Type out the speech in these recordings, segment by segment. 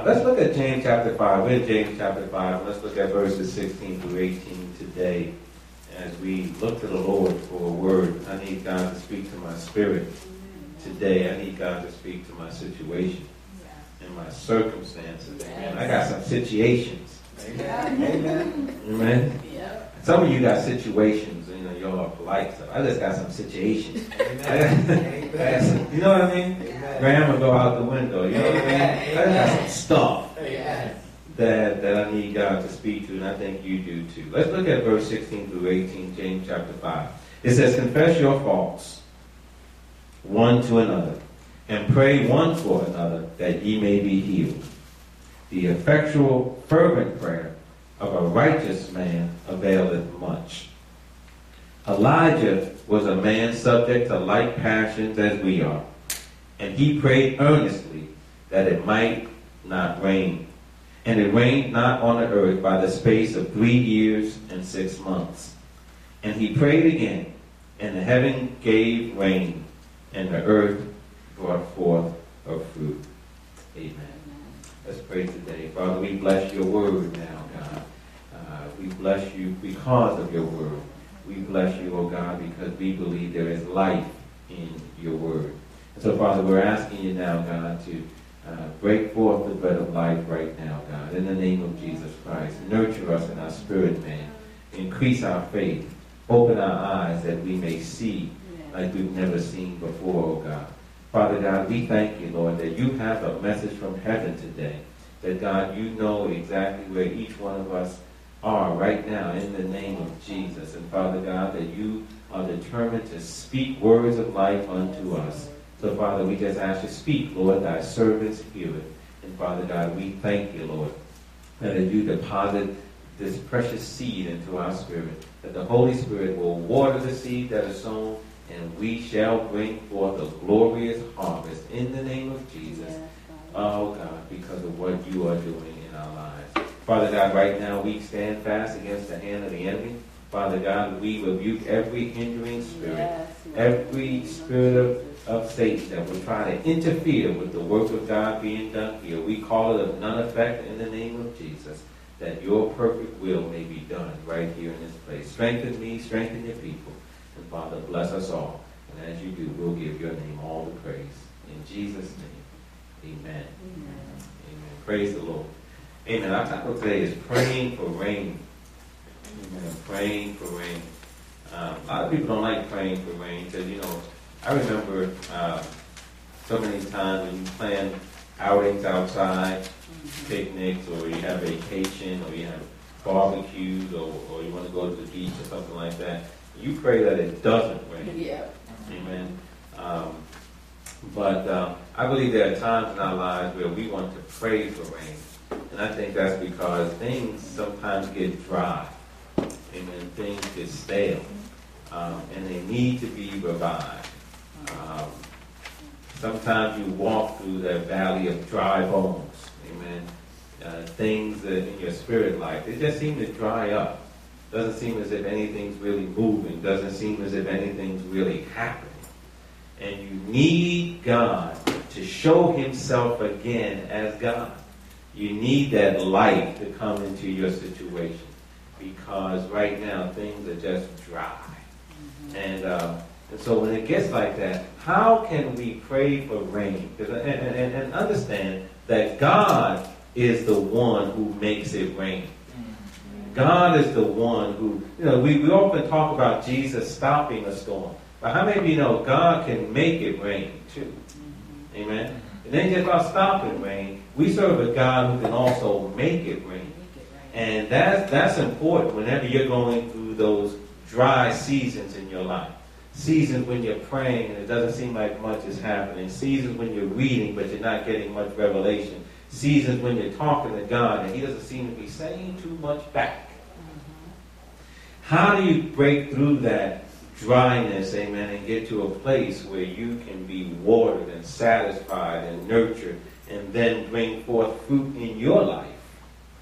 Let's look at James chapter 5. We're in James chapter 5. Let's look at verses 16 through 18 today. As we look to the Lord for a word, I need God to speak to my spirit today. I need God to speak to my situation and my circumstances. Amen. I got some situations. Amen. Amen. Some of you got situations, you know, y'all are polite. So I just got some situations. Amen. You know what I mean? Amen. Grandma go out the window. You know what I mean? I just got some stuff that I need God to speak to, and I think you do too. Let's look at verse 16 through 18, James chapter 5. It says, confess your faults one to another, and pray one for another, that ye may be healed. The effectual, fervent prayer of a righteous man availeth much. Elijah was a man subject to like passions as we are, and he prayed earnestly that it might not rain. And it rained not on the earth by the space of 3 years and 6 months. And he prayed again, and the heaven gave rain, and the earth brought forth her fruit. Amen. Let's pray today. Father, we bless your word now, God. We bless you because of your word. We bless you, oh God, because we believe there is life in your word. And so, Father, we're asking you now, God, to break forth the bread of life right now, God, in the name of Jesus Christ. Nurture us in our spirit, man. Increase our faith. Open our eyes that we may see like we've never seen before, oh God. Father God, we thank you, Lord, that you have a message from heaven today. That, God, you know exactly where each one of us are right now in the name of Jesus. And, Father God, that you are determined to speak words of life unto us. So, Father, we just ask you to speak, Lord, thy servants hear it. And, Father God, we thank you, Lord, that as you deposit this precious seed into our spirit, that the Holy Spirit will water the seed that is sown, and we shall bring forth a glorious harvest in the name of Jesus. Oh, God, because of what you are doing in our lives. Father God, right now we stand fast against the hand of the enemy. Father God, we rebuke every hindering spirit, every spirit of Satan that will try to interfere with the work of God being done here. We call it of none effect in the name of Jesus, that your perfect will may be done right here in this place. Strengthen me, strengthen your people. And Father, bless us all. And as you do, we'll give your name all the praise. In Jesus' name, amen. Amen. Amen. Praise the Lord. Amen. Our title today is Praying for Rain. Amen. Praying for rain. A lot of people don't like praying for rain because, you know, I remember so many times when you plan outings outside, picnics, or you have vacation, or you have barbecues, or you want to go to the beach or something like that, you pray that it doesn't rain. Yeah. Amen. But I believe there are times in our lives where we want to pray for rain. And I think that's because things sometimes get dry. Amen. Things get stale. And they need to be revived. Sometimes you walk through that valley of dry bones. Amen. Things in your spirit life, they just seem to dry up. Doesn't seem as if anything's really moving. Doesn't seem as if anything's really happening. And you need God to show himself again as God. You need that light to come into your situation. Because right now things are just dry. And so when it gets like that, how can we pray for rain? And understand that God is the one who makes it rain. God is the one who, you know, we often talk about Jesus stopping a storm. But how many of you know God can make it rain too? Amen? It ain't just about stopping rain. We serve a God who can also make it rain. And that's important whenever you're going through those dry seasons in your life. Seasons when you're praying and it doesn't seem like much is happening. Seasons when you're reading but you're not getting much revelation. Seasons when you're talking to God and he doesn't seem to be saying too much back. How do you break through that dryness, amen, and get to a place where you can be watered and satisfied and nurtured and then bring forth fruit in your life?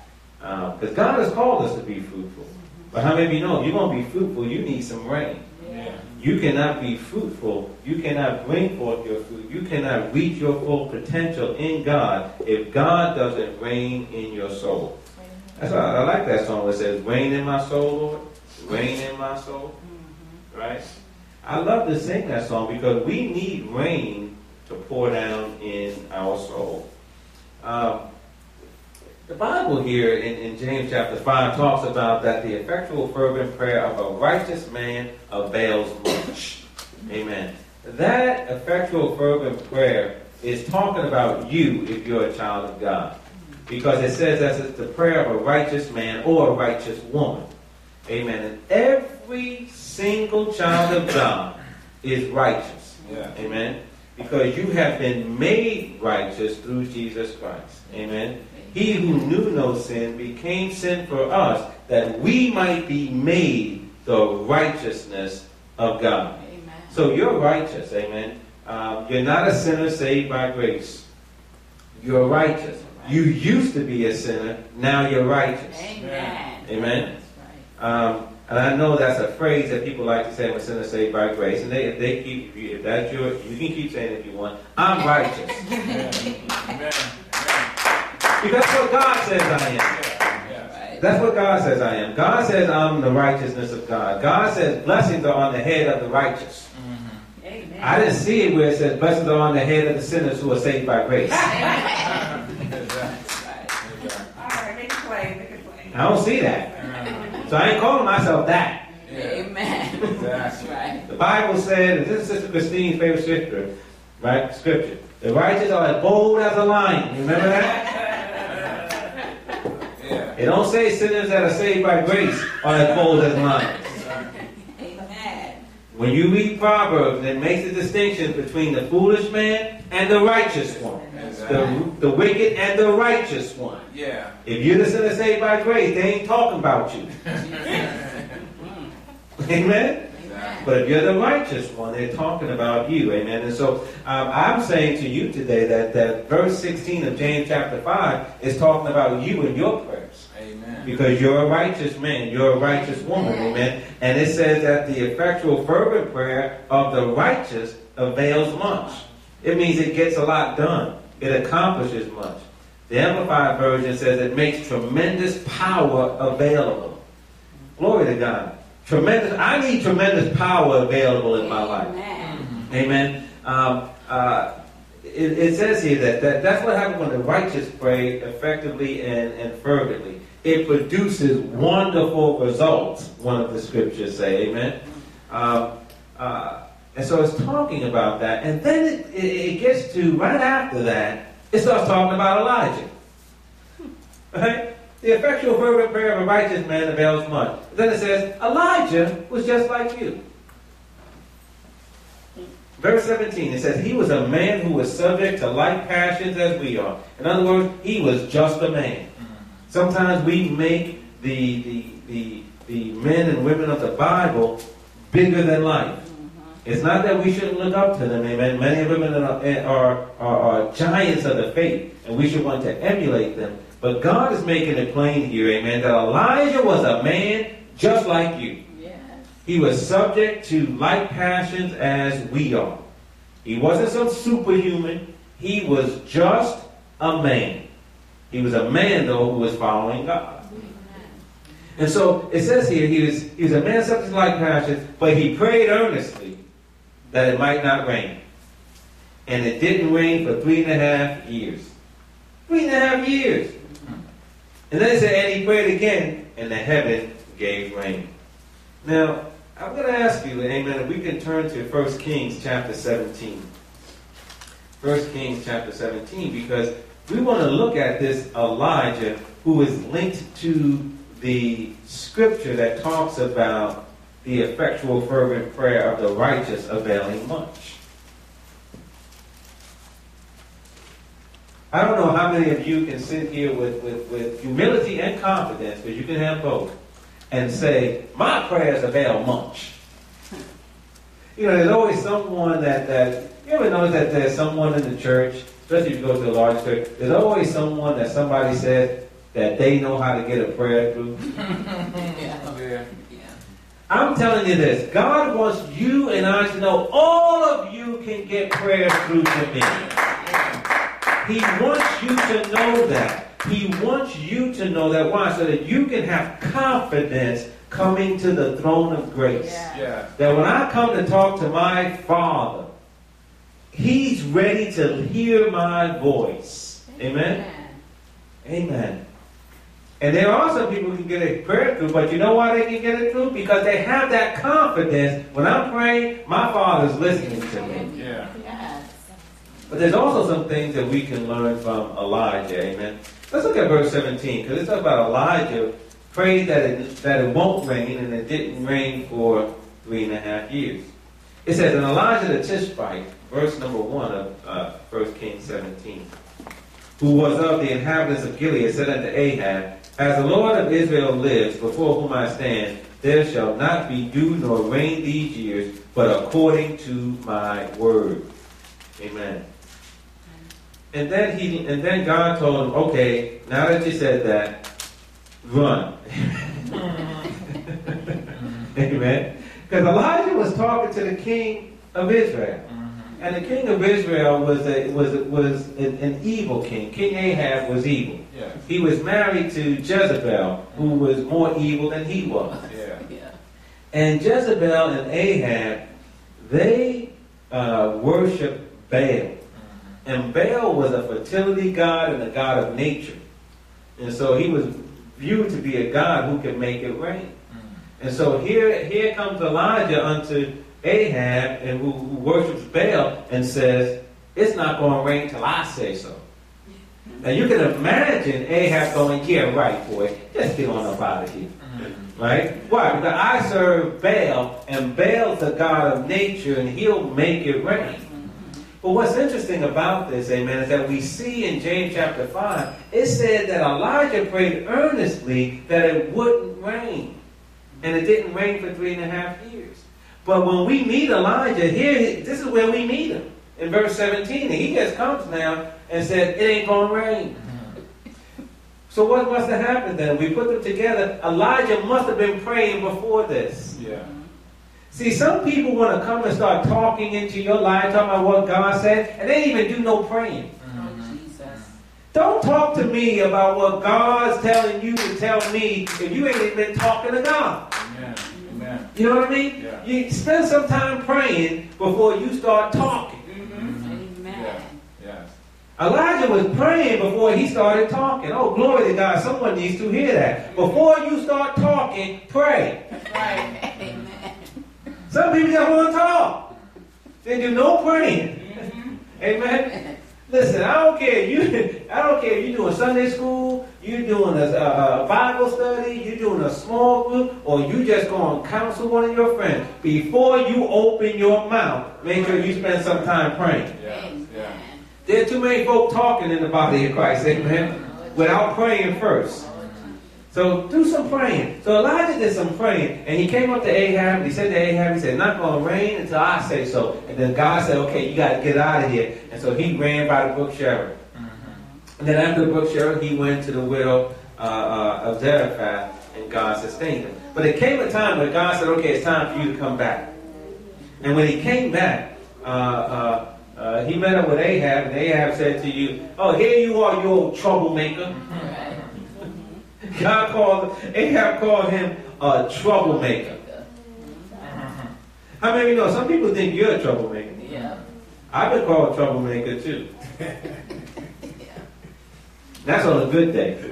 Because God has called us to be fruitful. But how many of you know if you're going to be fruitful, you need some rain. Yeah. You cannot be fruitful. You cannot bring forth your fruit. You cannot reach your full potential in God if God doesn't reign in your soul. That's why I like that song that says, reign in my soul, Lord. Reign in my soul. Right? I love to sing that song because we need rain to pour down in our soul. The Bible here in James chapter 5 talks about that the effectual fervent prayer of a righteous man avails much. Amen. That effectual fervent prayer is talking about you if you're a child of God. Because it says that it's the prayer of a righteous man or a righteous woman. Amen. And every single child of God is righteous. Yeah. Amen. Because you have been made righteous through Jesus Christ. Amen. He who knew no sin became sin for us, that we might be made the righteousness of God. Amen. So you're righteous, amen. You're not a sinner saved by grace. You're righteous. You used to be a sinner, now you're righteous. Amen. Amen. That's right. And I know that's a phrase that people like to say, I'm a sinner saved by grace. And if that's you can keep saying it if you want. I'm righteous. Amen. Because that's what God says I am. Right. That's what God says I am. God says I'm the righteousness of God. God says blessings are on the head of the righteous. Amen. I didn't see it where it says blessings are on the head of the sinners who are saved by grace. Right. All right, make it plain. I don't see that. So I ain't calling myself that. Amen. That's right. The Bible said, and this is Sister Christine's favorite scripture, right? Scripture. The righteous are as bold as a lion. You remember that? It don't say sinners that are saved by grace are as bold as lions. Amen. When you read Proverbs, it makes a distinction between the foolish man and the righteous one. The wicked and the righteous one. Yeah. If you're the sinner saved by grace, they ain't talking about you. Amen? But if you're the righteous one, they're talking about you. Amen? And so I'm saying to you today that verse 16 of James chapter 5 is talking about you and your prayers. Amen. Because you're a righteous man. You're a righteous woman. Amen? And it says that the effectual fervent prayer of the righteous avails much. It means it gets a lot done. It accomplishes much. The Amplified Version says it makes tremendous power available. Glory to God. Tremendous. I need tremendous power available in my life. Amen. It says here that's what happens when the righteous pray effectively and fervently. It produces wonderful results, one of the scriptures say. Amen. And so it's talking about that. And then it gets to, right after that, it starts talking about Elijah. Right? The effectual fervent prayer of a righteous man avails much. Then it says, Elijah was just like you. Verse 17, it says, he was a man who was subject to like passions as we are. In other words, he was just a man. Sometimes we make the men and women of the Bible bigger than life. It's not that we shouldn't look up to them, amen. Many women are giants of the faith, and we should want to emulate them. But God is making it plain here, amen, that Elijah was a man just like you. Yes. He was subject to like passions as we are. He wasn't some superhuman. He was just a man. He was a man, though, who was following God. And so it says here, he was a man subject to like passions, but he prayed earnestly that it might not rain. And it didn't rain for 3.5 years. 3.5 years. And then it said, and he prayed again, and the heaven gave rain. Now, I'm going to ask you, amen, if we can turn to 1 Kings chapter 17. 1 Kings chapter 17, because we want to look at this Elijah who is linked to the scripture that talks about the effectual fervent prayer of the righteous availing much. I don't know how many of you can sit here with humility and confidence, because you can have both, and say, my prayers avail much. You know, there's always someone that you ever notice that there's someone in the church, especially if you go to a large church, there's always someone that somebody said that they know how to get a prayer through. Yeah. I'm telling you this. God wants you and I to know all of you can get prayer through to me. He wants you to know that. He wants you to know that. Why? So that you can have confidence coming to the throne of grace. Yeah. That when I come to talk to my Father, He's ready to hear my voice. Amen? Amen. And there are some people who can get a prayer through, but you know why they can get it through? Because they have that confidence. When I'm praying, my Father's listening to me. Yeah. But there's also some things that we can learn from Elijah. Amen. Let's look at verse 17, because it's about Elijah prayed that it won't rain, and it didn't rain for 3.5 years. It says, and Elijah the Tishbite, verse number 1 of 1 Kings 17, who was of the inhabitants of Gilead, said unto Ahab, as the Lord of Israel lives, before whom I stand, there shall not be dew nor rain these years, but according to my word. Amen. And then God told him, okay, now that you said that, run. Amen. Because Elijah was talking to the king of Israel. And the king of Israel was an evil king. King Ahab was evil. Yeah. He was married to Jezebel, who was more evil than he was. Yeah. And Jezebel and Ahab, they worshiped Baal. And Baal was a fertility god and a god of nature. And so he was viewed to be a god who could make it rain. And so here comes Elijah unto Ahab, and who worships Baal, and says, it's not going to rain till I say so. Now you can imagine Ahab going, yeah, right, boy, just get on up out of here. Right? Why? Because I serve Baal, and Baal's the god of nature, and he'll make it rain. But what's interesting about this, amen, is that we see in James chapter 5, it said that Elijah prayed earnestly that it wouldn't rain. And it didn't rain for 3.5 years. But when we meet Elijah here, this is where we meet him. In verse 17, and he just comes now and said, it ain't going to rain. So what must have happened then? We put them together. Elijah must have been praying before this. Yeah. See, some people want to come and start talking into your life, talking about what God said, and they didn't even do no praying. Don't talk to me about what God's telling you to tell me if you ain't even been talking to God. Amen. Amen. You know what I mean? Yeah. You spend some time praying before you start talking. Amen. Yes. Elijah was praying before he started talking. Oh, glory to God. Someone needs to hear that. Before you start talking, pray. Right. Amen. Some people just want to talk. They do no praying. Amen. Listen, I don't care if you're doing Sunday school, you're doing a Bible study, you're doing a small group, or you just going to counsel one of your friends. Before you open your mouth, make sure you spend some time praying. Yeah. There are too many folk talking in the body of Christ, amen, without praying first. So do some praying. So Elijah did some praying, and he came up to Ahab, and he said to Ahab, he said, not going to rain until I say so. And then God said, okay, you got to get out of here. And so he ran by the brook Cherith. And then after the brook Cherith, he went to the widow of Zarephath, and God sustained him. But it came a time when God said, okay, it's time for you to come back. And when he came back, he met up with Ahab, and Ahab said to you, oh, here you are, you old troublemaker. Ahab called him a troublemaker. How many of you know some people think you're a troublemaker? Yeah. I've been called a troublemaker too. That's on a good day.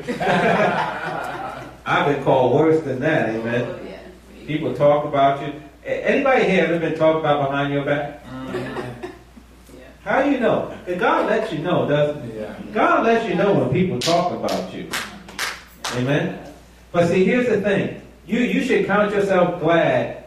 I've been called worse than that, amen. Oh, yeah. People talk about you. Anybody here ever been talked about behind your back? How do you know? God lets you know, doesn't He? Yeah. God lets you know when people talk about you. Amen. But see, here's the thing. You should count yourself glad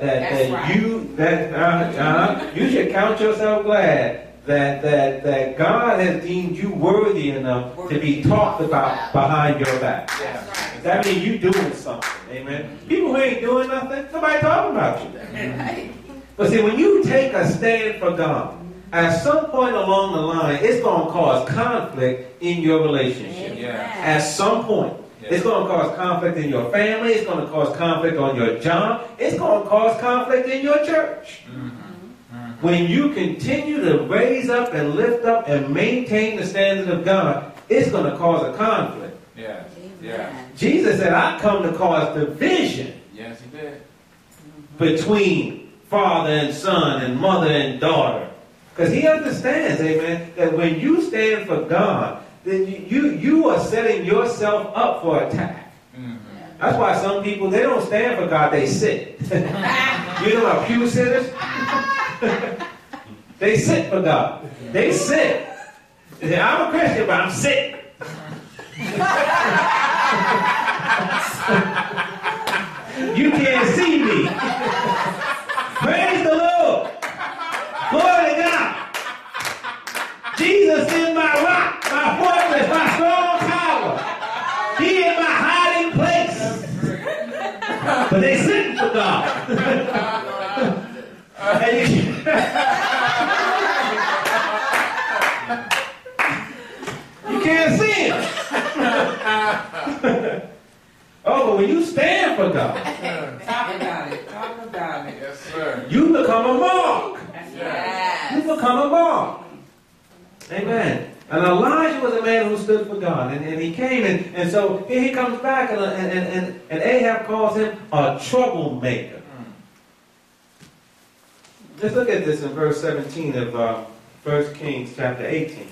you should count yourself glad that God has deemed you worthy enough to be talked about behind your back. Yeah. That means you doing something. Amen. People who ain't doing nothing, nobody talking about you. Right. But see, when you take a stand for God, at some point along the line, it's going to cause conflict in your relationship. Yeah. At some point. It's going to cause conflict in your family. It's going to cause conflict on your job. It's going to cause conflict in your church. When you continue to raise up and lift up and maintain the standard of God, it's going to cause a conflict. Yes. Amen. Jesus said, I come to cause division. Yes, he did. Between father and son and mother and daughter. Because he understands, amen, that when you stand for God, then you are setting yourself up for attack. That's why some people, they don't stand for God, they sit. You know about pew sitters? They sit for God. They sit. They say, I'm a Christian, but I'm sick. You can't see me. Praise the Lord. Glory to God. Jesus is my rock, my fortress, my strong tower. He is my hiding place. But they sitting for God. You can't see him. Oh, but when you stand for God, Talk about it. Talk about it. Yes, sir. you become a mark. Yes. You become a mark. Amen. And Elijah was a man who stood for God. And he came, and so here he comes back, and Ahab calls him a troublemaker. Let's look at this in verse 17 of 1 Kings chapter 18.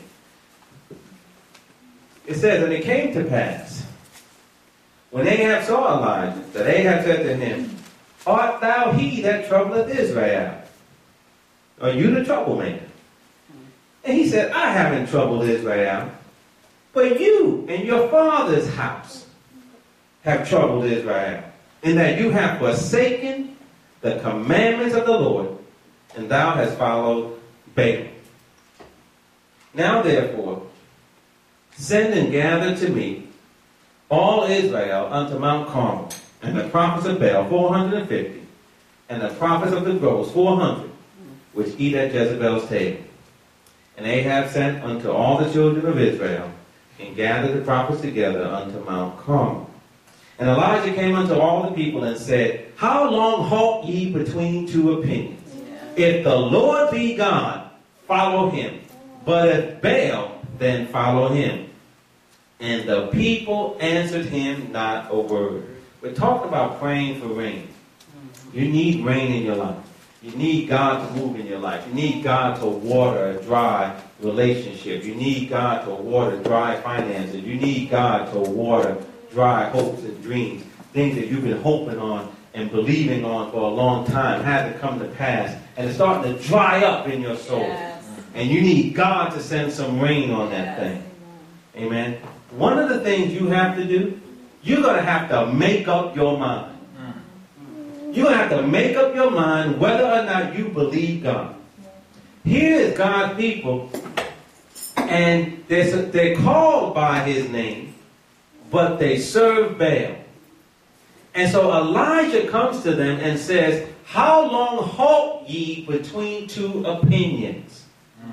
It says, and it came to pass, when Ahab saw Elijah, that Ahab said to him, art thou he that troubleth Israel? Are you the troublemaker? And he said, I haven't troubled Israel, but you and your father's house have troubled Israel, in that you have forsaken the commandments of the Lord, and thou hast followed Baal. Now therefore, send and gather to me all Israel unto Mount Carmel, and the prophets of Baal 450, and the prophets of the groves 400, which eat at Jezebel's table. And Ahab sent unto all the children of Israel, and gathered the prophets together unto Mount Carmel. And Elijah came unto all the people and said, how long halt ye between two opinions? If the Lord be God, follow him. But if Baal, then follow him. And the people answered him not a word. We're talking about praying for rain. You need rain in your life. You need God to move in your life. You need God to water a dry relationship. You need God to water dry finances. You need God to water dry hopes and dreams. Things that you've been hoping on and believing on for a long time had to come to pass. And it's starting to dry up in your soul. Yes. And you need God to send some rain on that thing. Amen. One of the things you have to do, you're going to have to make up your mind. You're going to have to make up your mind whether or not you believe God. Here is God's people, and they're called by his name, but they serve Baal. And so Elijah comes to them and says, how long halt ye between two opinions?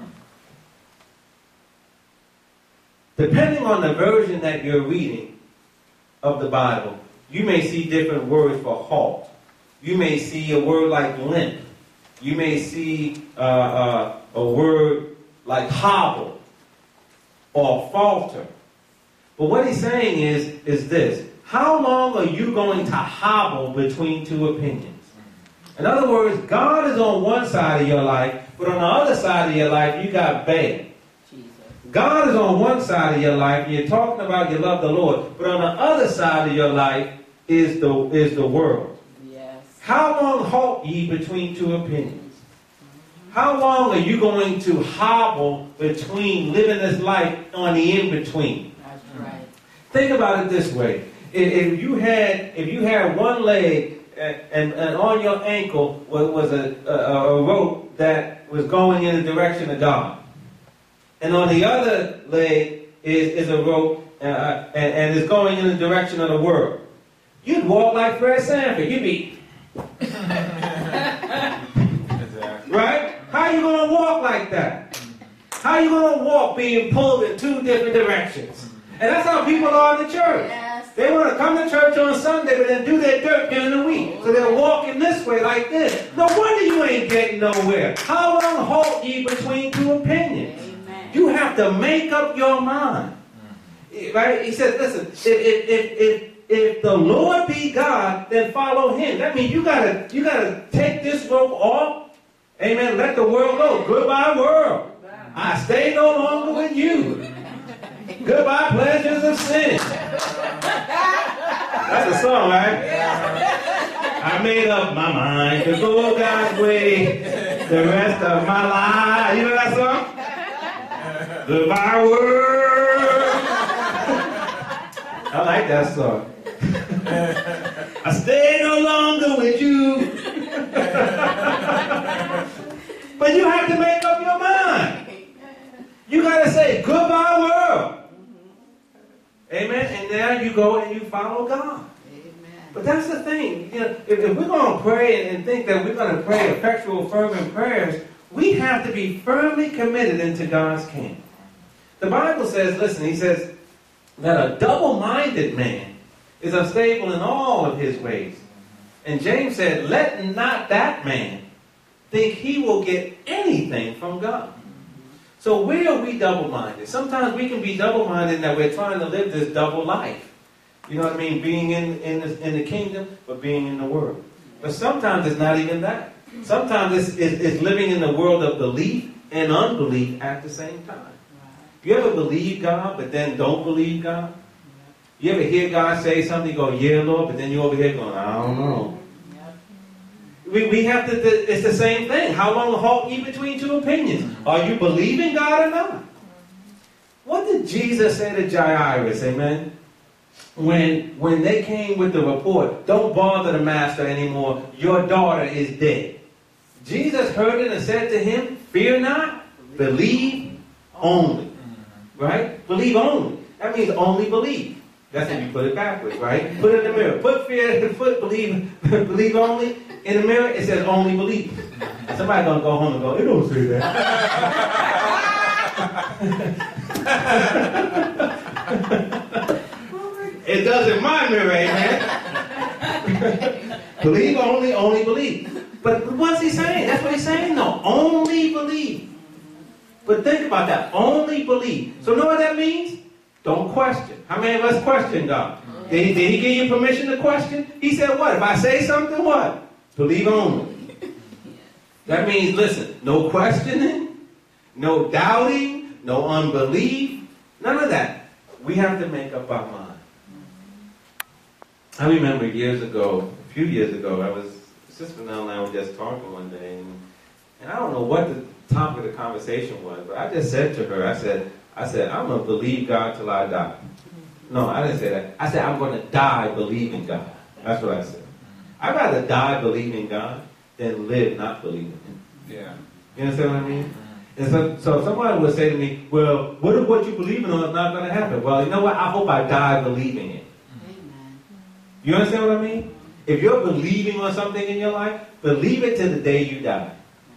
Depending on the version that you're reading of the Bible, you may see different words for halt. You may see a word like limp. You may see a word like hobble or falter. But what he's saying is this. How long are you going to hobble between two opinions? In other words, God is on one side of your life, but on the other side of your life, you got Baal. God is on one side of your life, and you're talking about you love the Lord, but on the other side of your life is the world. How long halt ye between two opinions? How long are you going to hobble between living this life on the in-between? That's right. Think about it this way. If you had one leg and on your ankle was a rope that was going in the direction of God, and on the other leg is a rope and is going in the direction of the world, you'd walk like Fred Sanford. You'd be right? How are you going to walk like that? How are you going to walk being pulled in two different directions? And that's how people are in the church. Yes, They want to come to church on Sunday, but then do their dirt during the week. So they're walking this way like this. No wonder you ain't getting nowhere. How long halt ye between two opinions? Amen. You have to make up your mind. Right? He said, listen, if the Lord be God, then follow him. That means you gotta take this rope off. Amen. Let the world go. Goodbye, world. I stay no longer with you. Goodbye, pleasures of sin. That's a song, right? I made up my mind to go God's way the rest of my life. You know that song? Goodbye, world. I like that song. I stay no longer with you. But you have to make up your mind. You got to say, goodbye, world. Amen. And now you go and you follow God. Amen. But that's the thing. You know, if we're going to pray and think that we're going to pray effectual, fervent prayers, we have to be firmly committed into God's kingdom. The Bible says, listen, he says, that a double-minded man is unstable in all of his ways. And James said, let not that man think he will get anything from God. So where are we double-minded? Sometimes we can be double-minded in that we're trying to live this double life. You know what I mean? Being in the kingdom, but being in the world. But sometimes it's not even that. Sometimes it's living in the world of belief and unbelief at the same time. You ever believe God, but then don't believe God? You ever hear God say something, you go, yeah, Lord, but then you're over here going, I don't know. We have to, it's the same thing. How long halt ye between two opinions? Are you believing God or not? What did Jesus say to Jairus, amen? When they came with the report, don't bother the master anymore, your daughter is dead. Jesus heard it and said to him, fear not, believe only. Right? Believe only. That means only believe. That's if you put it backwards, right? Put it in the mirror. Put believe only. In the mirror, it says only believe. Somebody's going to go home and go, it don't say that. It does in my mirror, amen? Believe only believe. But what's he saying? That's what he's saying, no. Only believe. But think about that. Only believe. So know what that means? Don't question. How many of us question God? Did he give you permission to question? He said what? If I say something, what? Believe only. That means, listen, no questioning, no doubting, no unbelief, none of that. We have to make up our mind. I remember a few years ago, Sister Nell and I were just talking one day, and I don't know what the topic of the conversation was, but I just said to her, I said, I'm going to believe God till I die. No, I didn't say that. I said, I'm going to die believing God. That's what I said. I'd rather die believing God than live not believing Him. Yeah. You understand what I mean? And so somebody would say to me, well, what if what you believe in is not going to happen? Well, you know what? I hope I die believing it. Amen. You understand what I mean? If you're believing on something in your life, believe it till the day you die.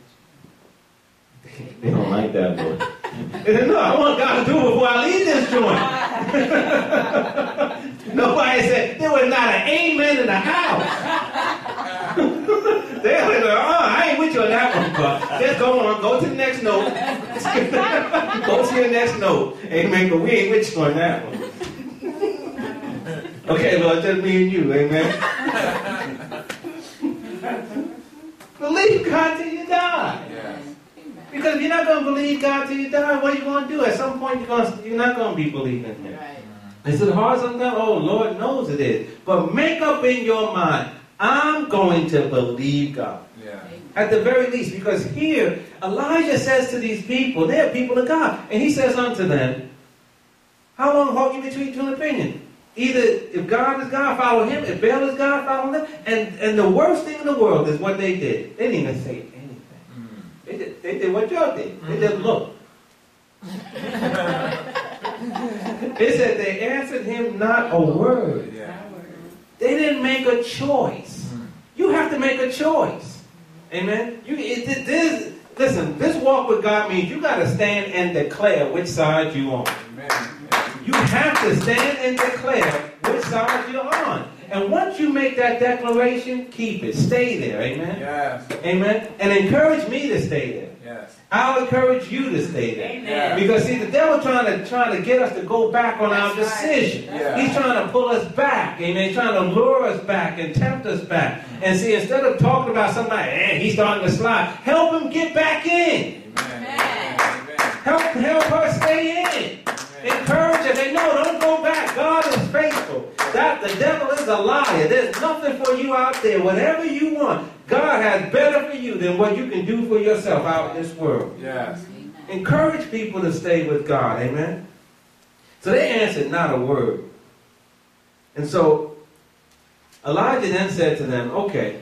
They don't like that, Lord. They said, no, I want God to do it before I leave this joint. Nobody said, there was not an amen in the house. They were like, I ain't with you on that one, but just go on, go to the next note. Go to your next note. Amen, but we ain't with you on that one. Okay, Lord, just me and you, amen. Believe God till you die. Yes. Because if you're not going to believe God till you die, what are you going to do? At some point, you're not going to be believing Him. Right. Is it hard sometimes? Oh, Lord knows it is. But make up in your mind, I'm going to believe God. Yeah. At the very least, because here, Elijah says to these people, they're people of God, and he says unto them, how long halt you between two opinions? Either if God is God, follow Him. If Baal is God, follow them. And the worst thing in the world is what they did. They didn't even say anything. They did what y'all did. They just looked. It said they answered him not a word. Yeah. They didn't make a choice. You have to make a choice. Amen? Listen, this walk with God means you got to stand and declare which side you on. Amen. You have to stand and declare which side you're on. And once you make that declaration, keep it. Stay there. Amen? Yes. Amen? And encourage me to stay there. Yes. I'll encourage you to stay there. Amen. Because see, the devil trying to get us to go back on our That's right. decision. Yeah. He's trying to pull us back. Amen. He's trying to lure us back and tempt us back. And see, instead of talking about somebody, he's starting to slide, help him get back in. Amen. Help her stay in. Encourage her. Say, no, don't go back. God is faithful. That the devil is a liar. There's nothing for you out there. Whatever you want, God has better for you than what you can do for yourself out in this world. Yes. Encourage people to stay with God. Amen. So they answered not a word. And so Elijah then said to them, okay,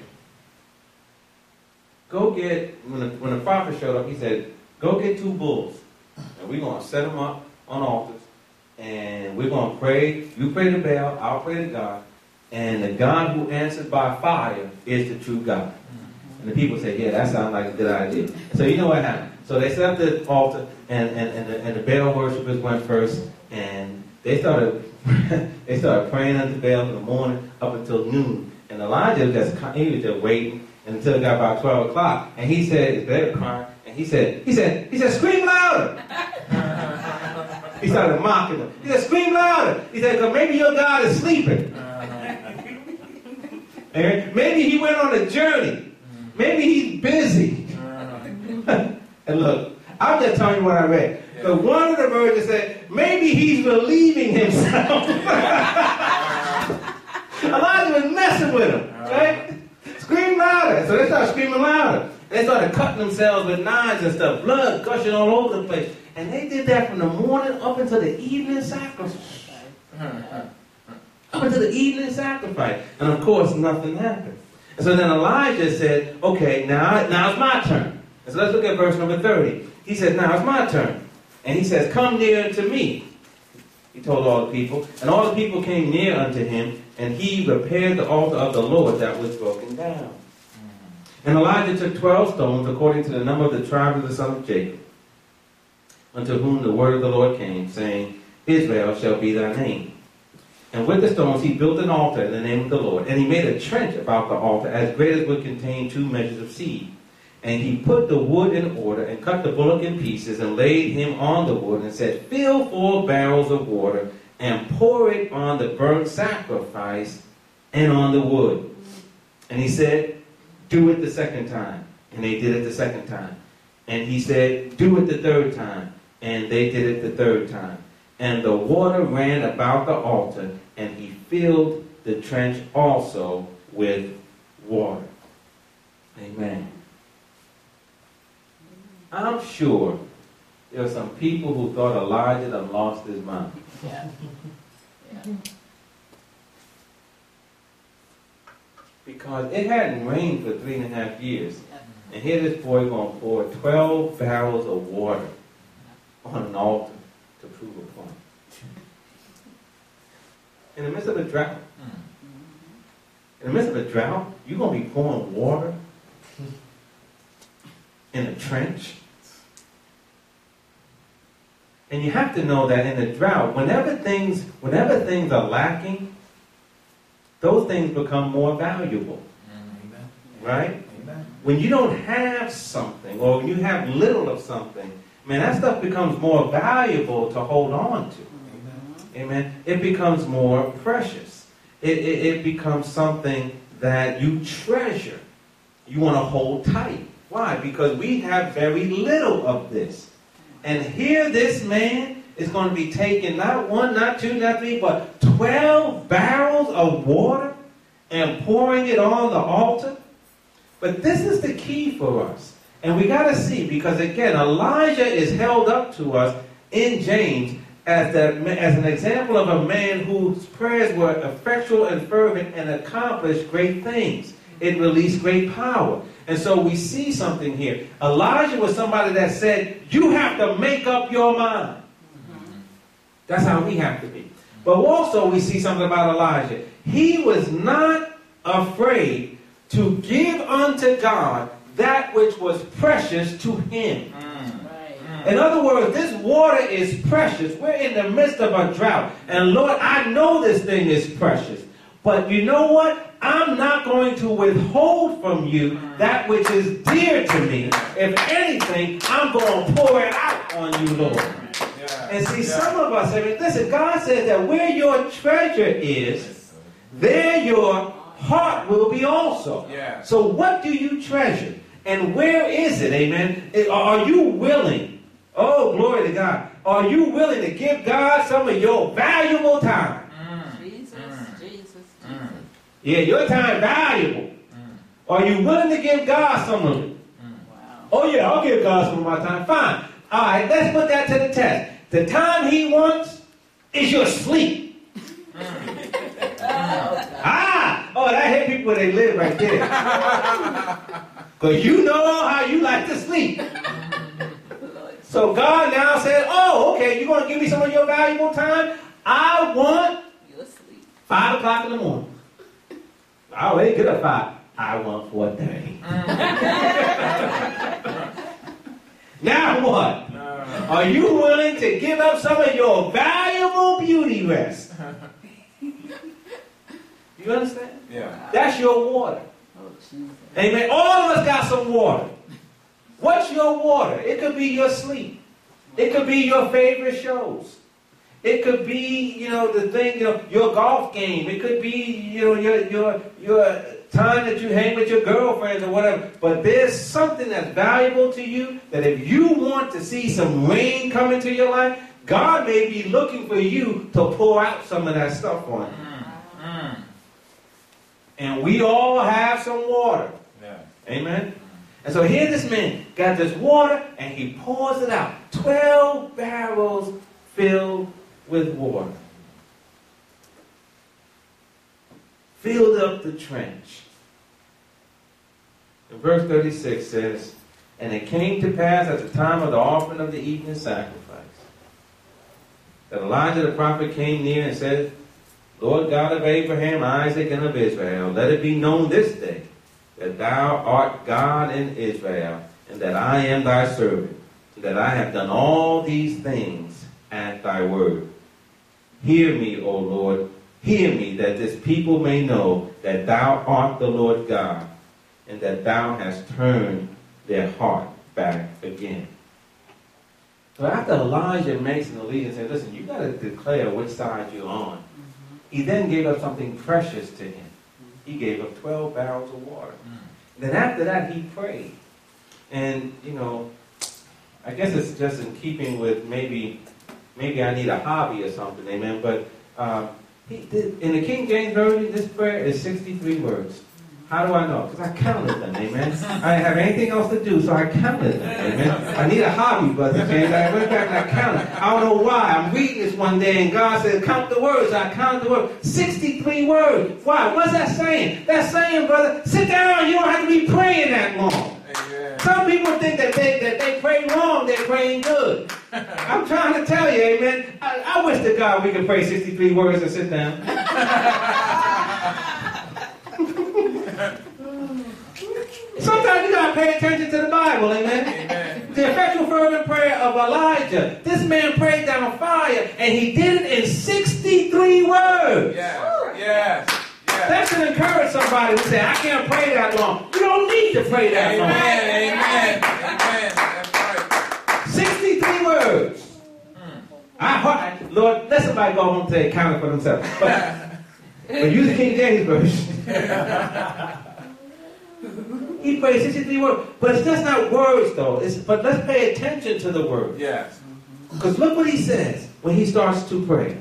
go get, when the prophet showed up, he said, go get 2 bulls. And we're going to set them up on altars. And we're going to pray. You pray to Baal, I'll pray to God. And the God who answers by fire is the true God. And the people say, yeah, that sounds like a good idea. So you know what happened. So they set up the altar, and the Baal worshippers went first. And they started praying unto Baal in the morning up until noon. And Elijah was just waiting until it got about 12 o'clock. And he said, it's better crying. And he said, scream louder. He started mocking them. He said, scream louder. He said, because maybe your God is sleeping. Maybe he went on a journey. Maybe he's busy. And look, I'm just telling you what I read. So one of the versions said, maybe he's relieving himself. Elijah was messing with him. Right? Scream louder. So they started screaming louder. They started cutting themselves with knives and stuff. Blood gushing all over the place. And they did that from the morning up until the evening sacrifice. Up until the evening sacrifice. And of course, nothing happened. And so then Elijah said, okay, now it's my turn. And so let's look at verse number 30. He says, now it's my turn. And he says, come near to me. He told all the people. And all the people came near unto him. And he repaired the altar of the Lord that was broken down. And Elijah took 12 stones, according to the number of the tribe of the son of Jacob, unto whom the word of the Lord came, saying, Israel shall be thy name. And with the stones he built an altar in the name of the Lord. And he made a trench about the altar, as great as would contain 2 measures of seed. And he put the wood in order, and cut the bullock in pieces, and laid him on the wood, and said, fill 4 barrels of water, and pour it on the burnt sacrifice, and on the wood. And he said, do it the second time. And they did it the second time. And he said, do it the third time. And they did it the third time. And the water ran about the altar, and he filled the trench also with water. Amen. I'm sure there are some people who thought Elijah had lost his mind. Yeah. Because it hadn't rained for 3.5 years. And here this boy going to pour 12 barrels of water on an altar to prove a point. In the midst of a drought. In the midst of a drought, you're going to be pouring water in a trench. And you have to know that in a drought, whenever things are lacking, those things become more valuable. Right? When you don't have something, or when you have little of something, man, that stuff becomes more valuable to hold on to. Amen. It becomes more precious. It becomes something that you treasure. You want to hold tight. Why? Because we have very little of this. And here this man is going to be taking not 1, not 2, not 3, but 12 barrels of water and pouring it on the altar. But this is the key for us. And we got to see, because again, Elijah is held up to us in James as an example of a man whose prayers were effectual and fervent and accomplished great things. It released great power. And so we see something here. Elijah was somebody that said, you have to make up your mind. That's how we have to be. But also we see something about Elijah. He was not afraid to give unto God that which was precious to him. In other words, this water is precious. We're in the midst of a drought. And Lord, I know this thing is precious. But you know what? I'm not going to withhold from you that which is dear to me. If anything, I'm going to pour it out on you, Lord. And see, some of us, I mean, listen, God says that where your treasure is, there your heart will be also. So what do you treasure? And where is it? Amen. Are you willing? Oh, glory to God. Are you willing to give God some of your valuable time? Yeah, your time valuable. Are you willing to give God some of it? Oh yeah, I'll give God some of my time. Fine. All right, let's put that to the test. The time he wants is your sleep. Oh, that hit people where they live right there. Because you know how you like to sleep. So God now said, oh, okay, you're going to give me some of your valuable time? I want 5 o'clock in the morning. I already get up 5. I want 4:30. Now what? Are you willing to give up some of your valuable beauty rest? You understand? Yeah. That's your water. Amen. All of us got some water. What's your water? It could be your sleep. It could be your favorite shows. It could be, the thing, your golf game. It could be, your time that you hang with your girlfriends or whatever. But there's something that's valuable to you that if you want to see some rain come into your life, God may be looking for you to pour out some of that stuff on you. And we all have some water. Yeah. Amen. And so here this man got this water and he pours it out. 12 barrels filled with water. Filled up the trench. And verse 36 says, and it came to pass at the time of the offering of the evening sacrifice, that Elijah the prophet came near and said, Lord God of Abraham, Isaac, and of Israel, let it be known this day that thou art God in Israel, and that I am thy servant, and that I have done all these things at thy word. Hear me, O Lord, hear me, that this people may know that thou art the Lord God, and that thou hast turned their heart back again. So after Elijah makes an allegiance and said, listen, you got to declare which side you're on. He then gave up something precious to him. He gave up 12 barrels of water. And then after that, he prayed. And, I guess it's just in keeping with maybe I need a hobby or something, amen. But in the King James Version, this prayer is 63 words. How do I know? Because I counted them, amen. I didn't have anything else to do, so I counted them, amen. I need a hobby, Brother James. I went back and I counted. I don't know why. I'm reading this one day, and God said, count the words. I counted the words. 63 words. Why? What's that saying? That's saying, brother, sit down. You don't have to be praying that long. Amen. Some people think that they pray long, they're praying good. I'm trying to tell you, amen. I wish to God we could pray 63 words and sit down. Sometimes you gotta pay attention to the Bible, amen? Amen. The effectual fervent prayer of Elijah. This man prayed down fire, and he did it in 63 words. Yes. That should encourage somebody to say, I can't pray that long. You don't need to pray that long. Amen. That's right. 63 words. Lord, let somebody go home today and count it for themselves. But use the King James Version. He prayed 63 words. But it's just not words, though. But let's pay attention to the words. Yes. Because look what he says when he starts to pray.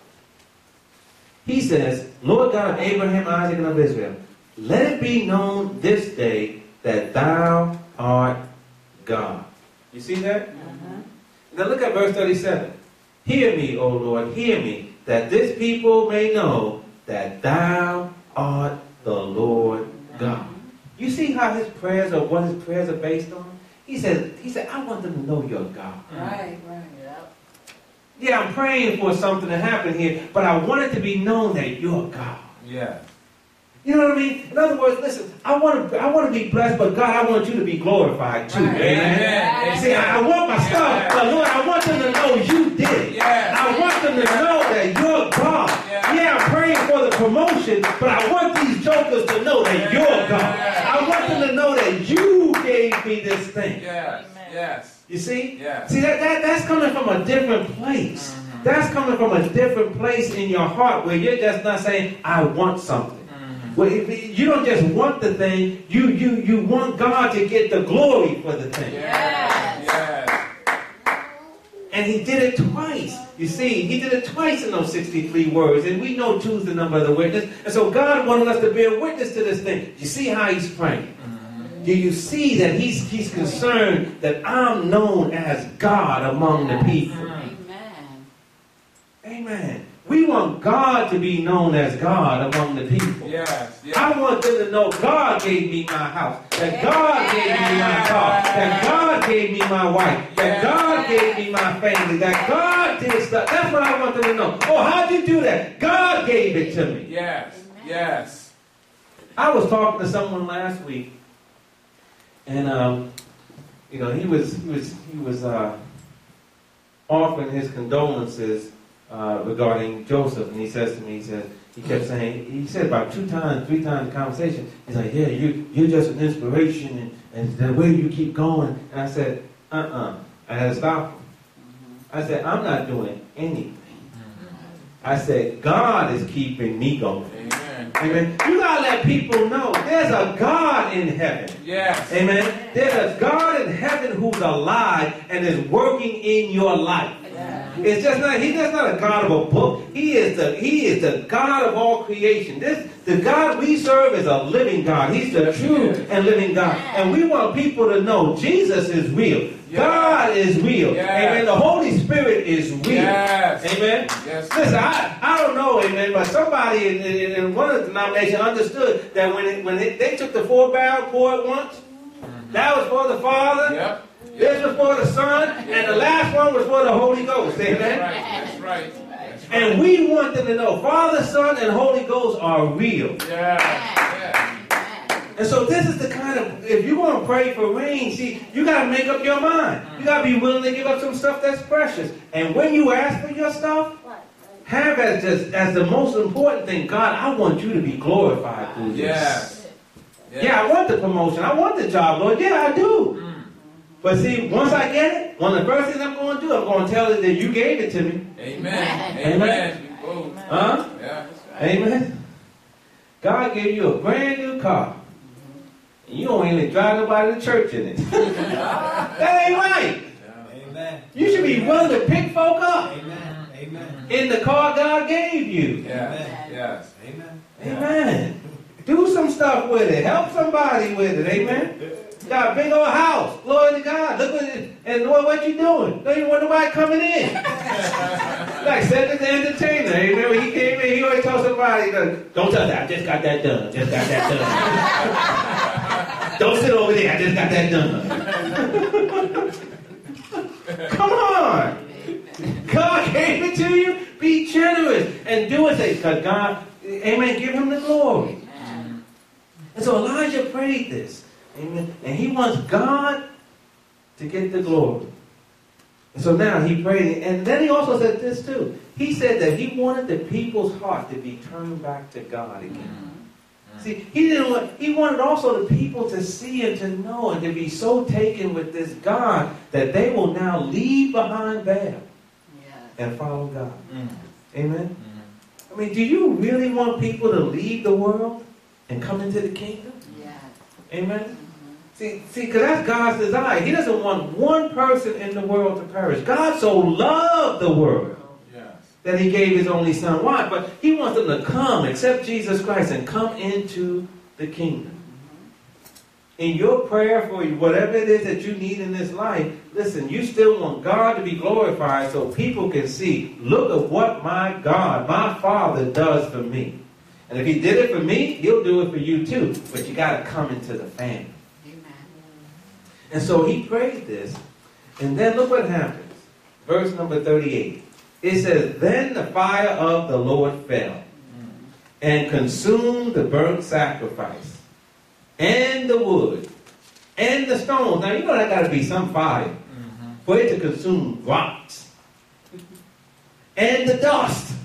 He says, Lord God of Abraham, Isaac, and of Israel, let it be known this day that thou art God. You see that? Now look at verse 37. Hear me, O Lord, hear me, that this people may know that thou art the Lord God. You see how his prayers are, what his prayers are based on? He said, I want them to know you're God. Right, yep. Yeah, I'm praying for something to happen here, but I want it to be known that you're God. Yeah. You know what I mean? In other words, listen, I want to be blessed, but God, I want you to be glorified too. Right. Amen. See, I want my stuff, but Lord, I want them to know you did it. Yes. I want them to know that you're God. Yes. Yeah, I'm praying for the promotion, but I want these jokers to know that you're God. I want them to know that you gave me this thing. Yes. Yes. You see? Yes. See, that's coming from a different place. Mm-hmm. That's coming from a different place in your heart where you're just not saying, I want something. Well, you don't just want the thing, you want God to get the glory for the thing. Yes. Yes. And he did it twice. You see, he did it twice in those 63 words. And we know 2 is the number of the witness. And so God wanted us to bear witness to this thing. You see how he's praying? Do you see that he's concerned that I'm known as God among the people? Amen. Amen. We want God to be known as God among the people. Yes. Yes. I want them to know God gave me my house, that God gave me my car, that God gave me my wife, that God gave me my family, that God did stuff. That's what I want them to know. Oh, how'd you do that? God gave it to me. Yes. Yes. I was talking to someone last week, and he was offering his condolences regarding Joseph, and he says to me, he said about 2 times, 3 times in the conversation, he's like, yeah, you're just an inspiration, and the way you keep going. And I said, I had to stop him. I said, I'm not doing anything. I said, God is keeping me going. Amen. Amen. You gotta let people know there's a God in heaven. Yes. Amen. There's a God in heaven who's alive and is working in your life. It's just not, he's just not a God of a book. He is the God of all creation. The God we serve is a living God. He's the true and living God. And we want people to know Jesus is real. Yes. God is real. Yes. Amen. The Holy Spirit is real. Yes. Amen. Yes. Listen, I don't know, amen, but somebody in one of the denominations understood that when they took the 4-barrel pour once, that was for the Father. Yep. This was for the Son, and the last one was for the Holy Ghost. Amen. That's right. That's right. And we want them to know Father, Son, and Holy Ghost are real. Yeah. And so this is the kind of, if you want to pray for rain, see, you got to make up your mind. You got to be willing to give up some stuff that's precious. And when you ask for your stuff, have as the most important thing, God, I want you to be glorified through this. Yes. Yeah, I want the promotion. I want the job, Lord. Yeah, I do. But see, once I get it, one of the first things I'm going to do, I'm going to tell it that you gave it to me. Amen. Amen. Amen. Huh? Yeah. Amen. God gave you a brand new car. And you don't even drive nobody to church in it. That ain't right. Amen. You should be willing to pick folk up Amen. Amen. in the car God gave you. Yes. Yes. Amen. Amen. Do some stuff with it. Help somebody with it. Amen. Got a big old house. Glory to God. Look at it. And Lord, what you doing? Don't even want nobody coming in. Like Cedric the Entertainer. Amen. When he came in, he always told somebody, don't touch that. I just got that done. Just got that done. Don't sit over there. I just got that done. Come on. God gave it to you. Be generous and do it. Because God, amen, give him the glory. And so Elijah prayed this. Amen. And he wants God to get the glory. And so now he prayed. And then he also said this too. He said that he wanted the people's heart to be turned back to God again. See, he wanted also the people to see and to know and to be so taken with this God that they will now leave behind Baal and follow God. Amen. I mean, do you really want people to leave the world and come into the kingdom? Amen. See, because that's God's desire. He doesn't want one person in the world to perish. God so loved the world that he gave his only son. Why? But he wants them to come, accept Jesus Christ, and come into the kingdom. In your prayer for whatever it is that you need in this life, listen, you still want God to be glorified so people can see, look at what my God, my Father does for me. And if he did it for me, he'll do it for you too. But you got to come into the family. Amen. And so he prayed this. And then look what happens. Verse number 38. It says, then the fire of the Lord fell and consumed the burnt sacrifice, and the wood, and the stones. Now, you know that got to be some fire for it to consume rocks, and the dust,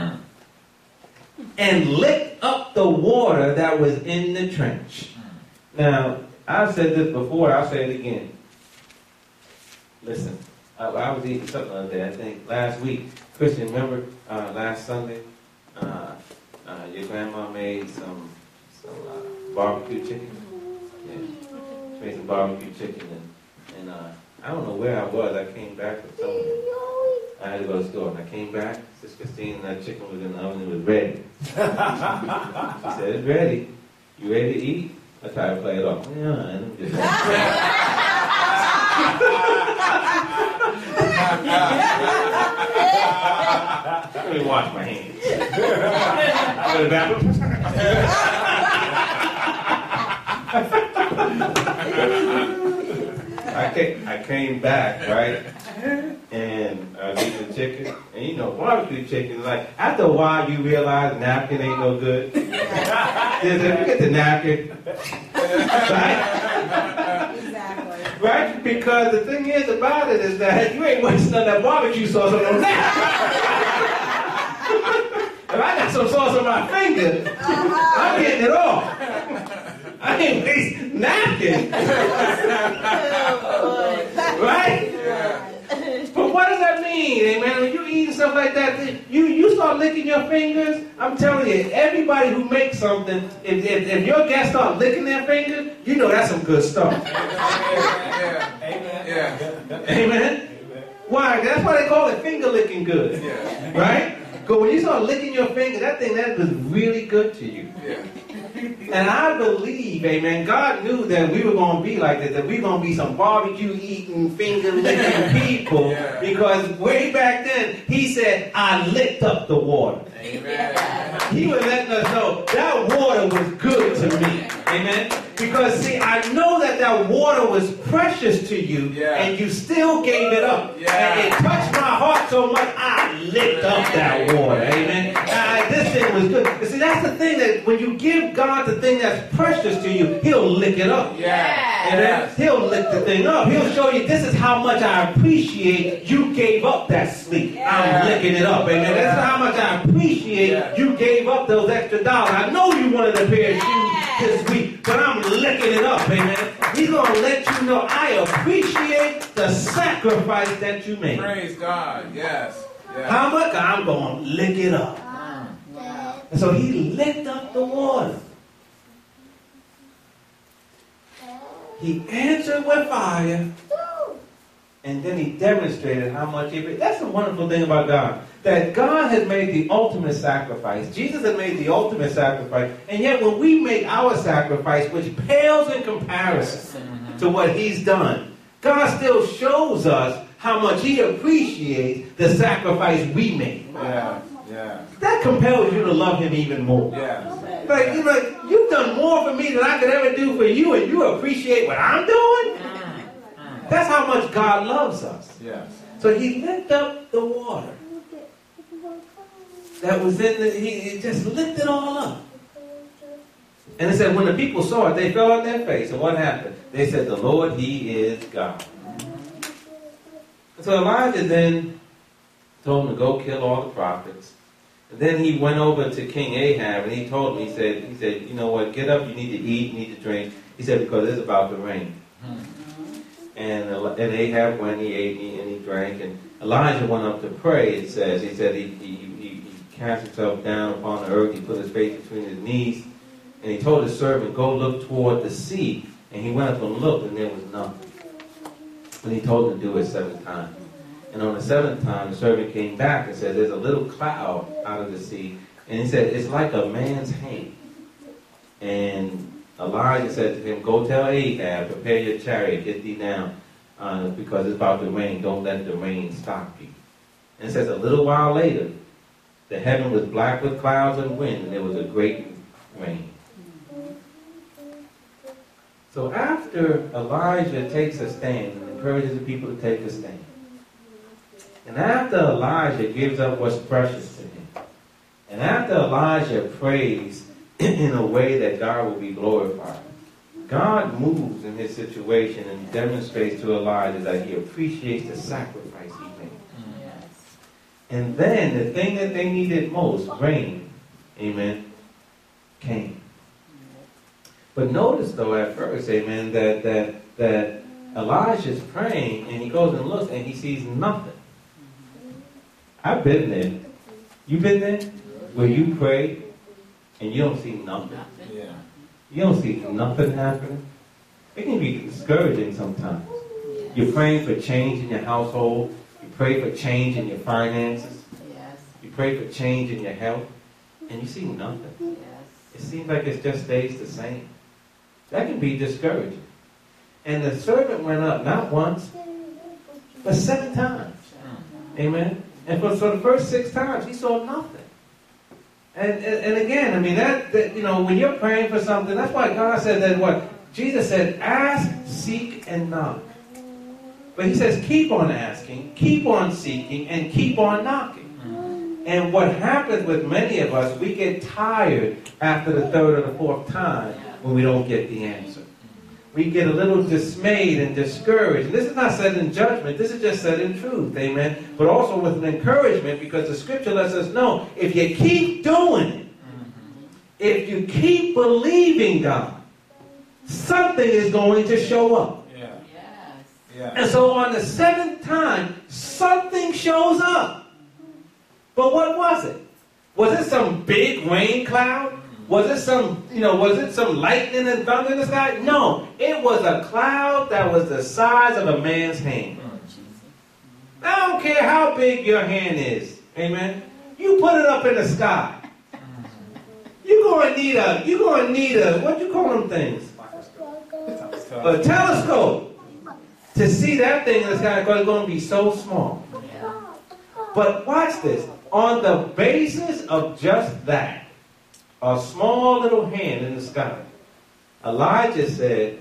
and licked up the water that was in the trench. Now, I've said this before, I'll say it again. Listen, I was eating something the other day, I think, last week. Christian, remember last Sunday? Your grandma made some barbecue chicken. Yeah, she made some barbecue chicken, and I don't know where I was. I came back from somewhere. I had to go to the store, and I came back. Sister Christine, that chicken was in the oven. It was ready. She said, "It's ready. You ready to eat?" I tried to play it off. Yeah, and I'm just let me wash my hands. Go to the bathroom. I came back, right? And I was eating the chicken. And you know, barbecue chicken, like, after a while you realize napkin ain't no good. If you get the napkin, right? Exactly. Right? Because the thing is about it is that you ain't wasting none of that barbecue sauce on no napkin. If I got some sauce on my finger, I'm getting it off. I ain't wasting napkin. Right? But what does that mean, amen? When you eating stuff like that, you start licking your fingers. I'm telling you, everybody who makes something, if your guests start licking their fingers, you know that's some good stuff. Amen. Yeah. Amen? Why? That's why they call it finger licking good. Yeah. Right? Because when you start licking your finger, that was really good to you. Yeah. And I believe, amen, God knew that we were going to be like this, that we were going to be some barbecue-eating, finger-licking people, Yeah. because way back then, he said, I licked up the water. Amen. He was letting us know that water was good to me. Amen? Because, see, I know that water was precious to you, Yeah. and you still gave it up. Yeah. And it touched my heart so much, I licked up that water. Amen? This thing was good. You see, that's the thing, that when you give God the thing that's precious to you, he'll lick it up. Yeah. Amen? Yes. He'll lick the thing up. He'll show you, this is how much I appreciate you gave up that sleep. I'm licking it up. Amen? That's how much I appreciate you gave up those extra dollars. I know you wanted a pair of shoes this week, but I'm licking it up. Amen? He's going to let you know, I appreciate the sacrifice that you made. Praise God. Yes. Yes. How much? I'm going to lick it up. And so he licked up the water. He answered with fire. And then he demonstrated how much he paid. That's the wonderful thing about God. That God has made the ultimate sacrifice. Jesus has made the ultimate sacrifice. And yet when we make our sacrifice, which pales in comparison to what he's done, God still shows us how much he appreciates the sacrifice we made. Yeah. Yeah. That compels you to love him even more. Yes. Like, you know, you've done more for me than I could ever do for you, and you appreciate what I'm doing? That's how much God loves us. Yes. So he licked up the water that was in he just licked it all up. And it said when the people saw it, they fell on their face. And what happened? They said, the Lord, he is God. So Elijah then told him to go kill all the prophets. And then he went over to King Ahab and he told him, he said, you know what, get up, you need to eat, you need to drink. He said, because it's about to rain. And Ahab went, he ate and he drank. And Elijah went up to pray, it says. He said he cast himself down upon the earth. He put his face between his knees. And he told his servant, go look toward the sea. And he went up and looked, and there was nothing. And he told him to do it 7 times. And on the 7th time, the servant came back and said, there's a little cloud out of the sea. And he said, it's like a man's hand. And Elijah said to him, go tell Ahab, prepare your chariot, get thee down, because it's about to rain. Don't let the rain stop you. And it says a little while later, the heaven was black with clouds and wind, and there was a great rain. So after Elijah takes a stand and encourages the people to take a stand, and after Elijah gives up what's precious to him, And after Elijah prays in a way that God will be glorified, God moves in his situation and demonstrates to Elijah that he appreciates the sacrifice he made. Yes. And then the thing that they needed most, rain, amen, came. But notice though at first, amen, that Elijah's praying and he goes and looks and he sees nothing. I've been there. You been there? Where you pray and you don't see nothing. Yeah. You don't see nothing happening. It can be discouraging sometimes. You're praying for change in your household. You pray for change in your finances. Yes. You pray for change in your health. And you see nothing. Yes. It seems like it just stays the same. That can be discouraging. And the servant went up not once, but 7 times. Amen. And for the first 6 times, he saw nothing. And again, I mean, that you know, when you're praying for something, that's why God said that what? Jesus said, ask, seek, and knock. But he says, keep on asking, keep on seeking, and keep on knocking. And what happens with many of us, we get tired after the 3rd or the 4th time when we don't get the answer. We get a little dismayed and discouraged. And this is not said in judgment. This is just said in truth. Amen. But also with an encouragement, because the scripture lets us know if you keep doing it, if you keep believing God, something is going to show up. Yeah. Yes. Yeah. And so on the 7th time, something shows up. But what was it? Was it some big rain cloud? Was it some lightning and thunder in the sky? No, it was a cloud that was the size of a man's hand. I don't care how big your hand is, amen. You put it up in the sky. You're gonna need a what you call them things? A telescope to see that thing in the sky, because it's going to be so small. But watch this. On the basis of just that, a small little hand in the sky, Elijah said,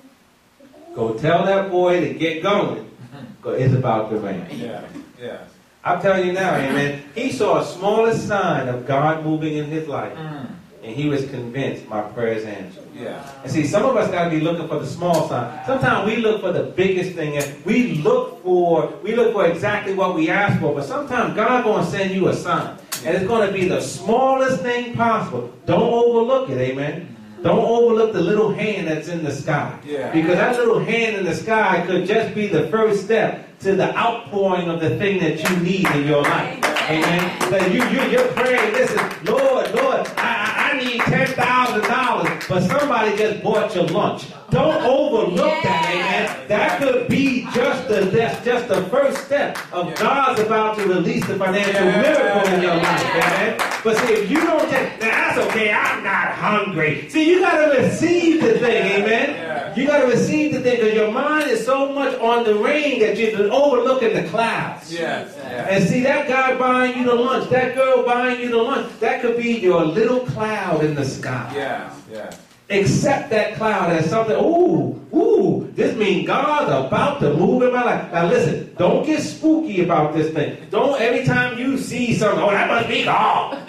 go tell that boy to get going, because it's about to rain. Yeah. Yeah. I'm telling you now, amen, he saw a smallest sign of God moving in his life, and he was convinced my prayers answered. Yeah. And see, some of us got to be looking for the small sign. Sometimes we look for the biggest thing, and we look for exactly what we ask for, but sometimes God's going to send you a sign. And it's going to be the smallest thing possible. Don't overlook it, amen. Don't overlook the little hand that's in the sky. Yeah. Because that little hand in the sky could just be the first step to the outpouring of the thing that you need in your life. Amen. That you're praying, listen, Lord, I need $10,000, but somebody just bought your lunch. Don't overlook that, amen. That could be just the first step of God's about to release the financial miracle in your life, amen. But see, if you don't just, that's okay, I'm not hungry. See, you got to receive the thing, amen. You got to receive the thing, because your mind is so much on the rain that you're overlooking the clouds. Yes. And see, that guy buying you the lunch, that girl buying you the lunch, that could be your little cloud in the sky. Yes. Yes. Accept that cloud as something, ooh, this means God's about to move in my life. Now listen, don't get spooky about this thing. Don't, every time you see something, oh, that must be God.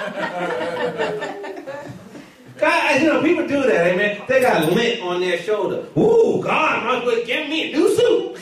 God, people do that, amen. They got lint on their shoulder. Ooh, God must be giving me a new suit.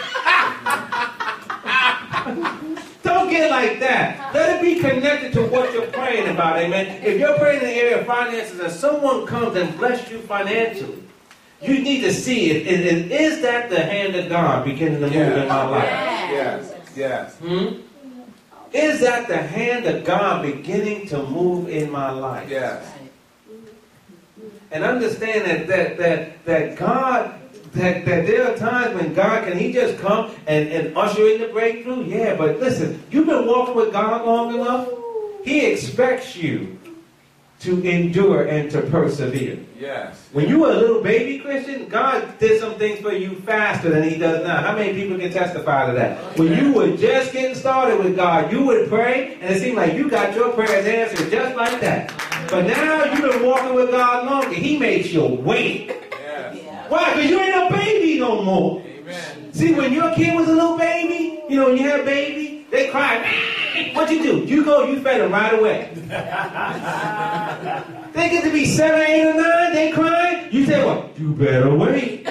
Don't get like that. Let it be connected to what you're praying about, amen. If you're praying in the area of finances and someone comes and bless you financially, you need to see it. Is that the hand of God beginning to move in my life? Yes. Is that the hand of God beginning to move in my life? Yes. And understand that God, that there are times when God, can he just come and usher in the breakthrough? Yeah, but listen, you've been walking with God long enough. He expects you to endure and to persevere. Yes. When you were a little baby Christian, God did some things for you faster than he does now. How many people can testify to that? When you were just getting started with God, you would pray, and it seemed like you got your prayers answered just like that. But now you've been walking with God longer. He makes you wait. Yes. Why? Because you ain't a baby no more. Amen. See, when your kid was a little baby, when you had a baby, they cried, crying. What you do? You go, you fed them right away. They get to be 7, 8, or 9, they crying. You say what? You better wait.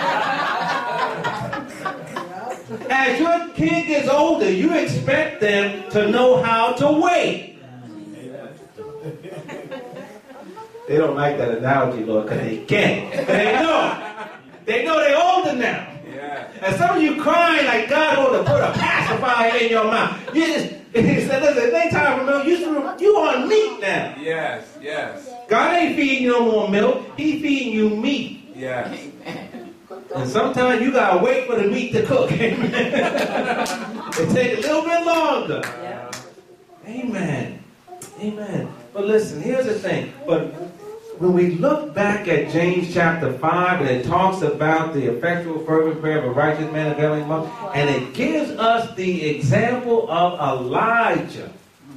As your kid gets older, you expect them to know how to wait. They don't like that analogy, Lord, because they can't. But they know. They know they're older now. Yeah. And some of you crying like God ought to put a pacifier in your mouth. You just, he said, listen, next time from milk, you on meat now. Yes. Yes. God ain't feeding you no more milk. He feeding you meat. Yes. And sometimes you got to wait for the meat to cook. Amen. It takes a little bit longer. Amen. Amen. But listen, here's the thing. But when we look back at James chapter 5, and it talks about the effectual fervent prayer of a righteous man availing much, and it gives us the example of Elijah,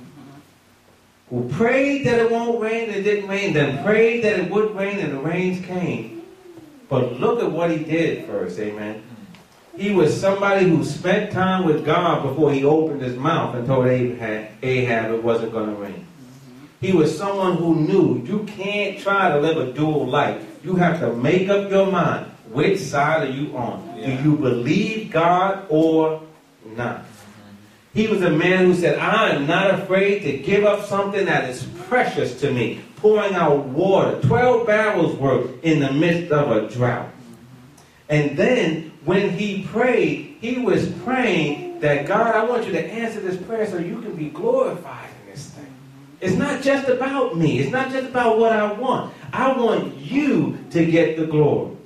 who prayed that it won't rain, and it didn't rain, then prayed that it would rain, and the rains came. But look at what he did first, amen. He was somebody who spent time with God before he opened his mouth and told Ahab it wasn't going to rain. He was someone who knew you can't try to live a dual life. You have to make up your mind. Which side are you on? Yeah. Do you believe God or not? He was a man who said, I am not afraid to give up something that is precious to me. Pouring out water, 12 barrels worth in the midst of a drought. And then when he prayed, he was praying that God, I want you to answer this prayer so you can be glorified in this thing. It's not just about me. It's not just about what I want. I want you to get the glory.